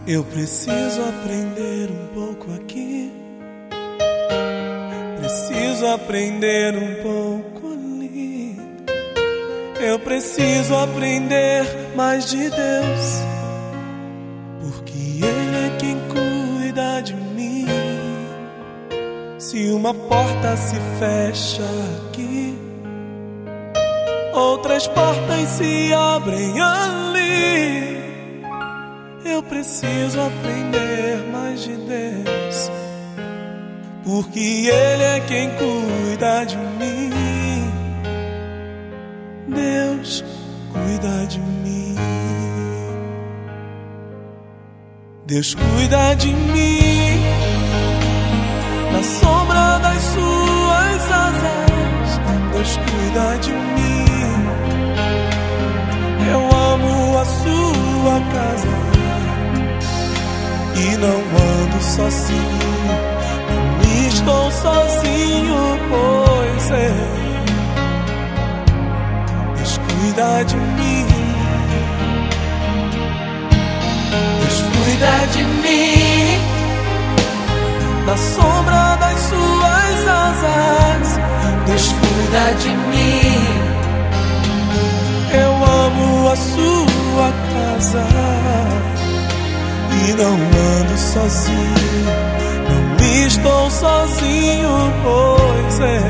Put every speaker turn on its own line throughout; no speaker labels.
Eu preciso aprender um pouco aqui, preciso aprender um pouco ali. Eu preciso aprender mais de Deus, porque Ele é quem cuida de mim. Se uma porta se fecha aqui, outras portas se abrem ali. Eu preciso aprender mais de Deus, porque Ele é quem cuida de mim. Deus cuida de mim. Deus cuida de mim na sombra das suas asas. Deus cuida de mim. Eu amo a sua casa e não ando sozinho, não estou sozinho, pois é. Deus cuida de mim. Deus cuida de mim na sombra das suas asas. Deus cuida de mim. Eu amo a sua casa e não ando sozinho, não estou sozinho, pois é.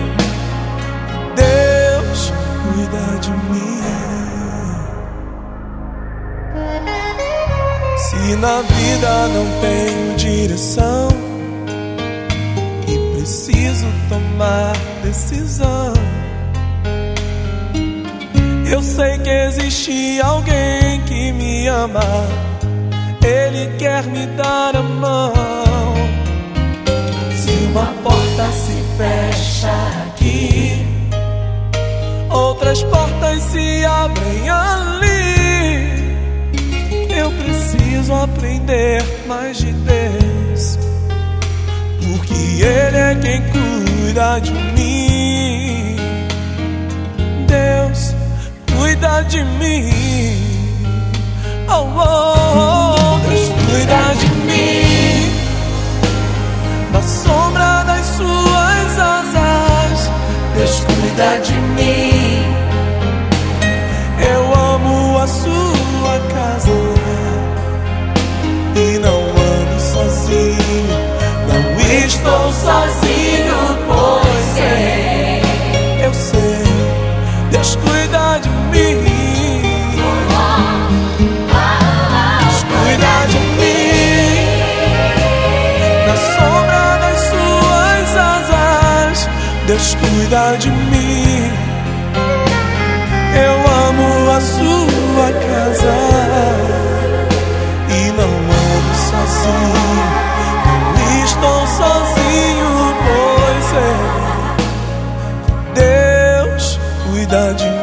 Deus cuida de mim. Se na vida não tenho direção e preciso tomar decisão, eu sei que existe alguém que me ama. Ele quer me dar a mão. Se uma porta se fecha aqui, outras portas se abrem ali. Eu preciso aprender mais de Deus, porque Ele é quem cuida de mim. Deus cuida de mim. Oh, oh, oh. Deus cuida de mim na sombra das suas asas. Deus cuida de mim. Eu amo a sua casa e não ando sozinho, não estou sozinho, pois é. Eu sei, Deus cuida de mim. Deus cuida de mim. Eu amo a sua casa e não ando sozinho, não estou sozinho, pois é. Deus cuida de mim.